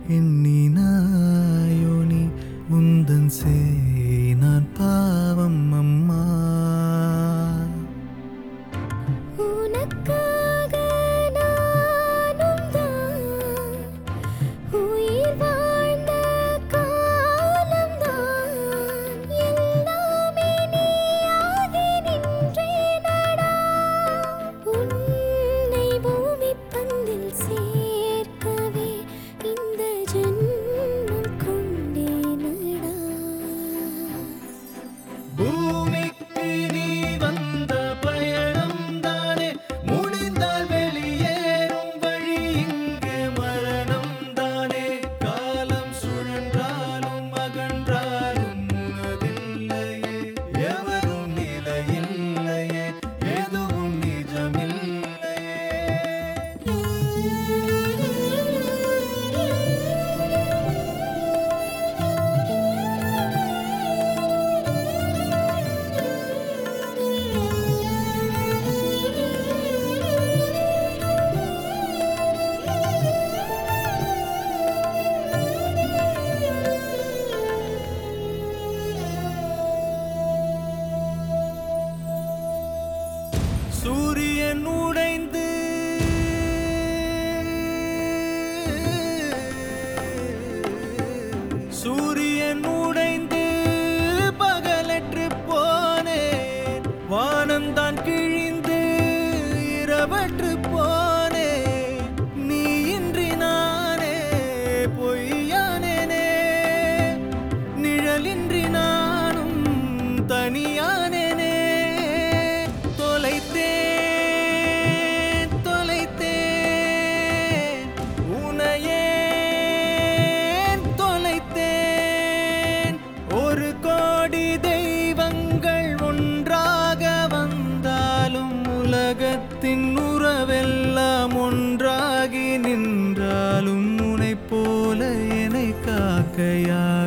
எண்ணினாயோ நீ உந்தன் செய் நான் பாவம் அம்மா. உனக்காக நானும் தான் உயிர் வாழ்ந்த காலம்தான் எல்லாமே நீயாகி நின்றேனடா. உன்னை பூமி பந்தில் சேர்க்கவே இந்த ஜென்மம் கொண்டேனடா. பூமிக்கு நீ வந்த பயணம் தானே முடிந்தால் வெளியேறும் வழி இங்கு மரணம் தானே. காலம் சுழன்றாலும் அகன்றாலும் உனதில்லையே, எவரும் நிலையில்லையே, எதுவும் நிஜமில்லையே. சூரியன் உடைந்து பகலற்று போனேன். வானந்தான் கிழிந்து இரவற்று போனேன். நீ இன்றி நானே பொய்யானேனே, நிழலின்றி நானும் தனியானேனே. தொலைத்தேன் உனையே தொலைத்தேன். ஒரு கோடி தெய்வங்கள் ஒன்றாக வந்தாலும் உலகத்தின் உறவெல்லாம் ஒன்றாகி நின்றாலும் உனைப் போல என்னை காக்க யார்?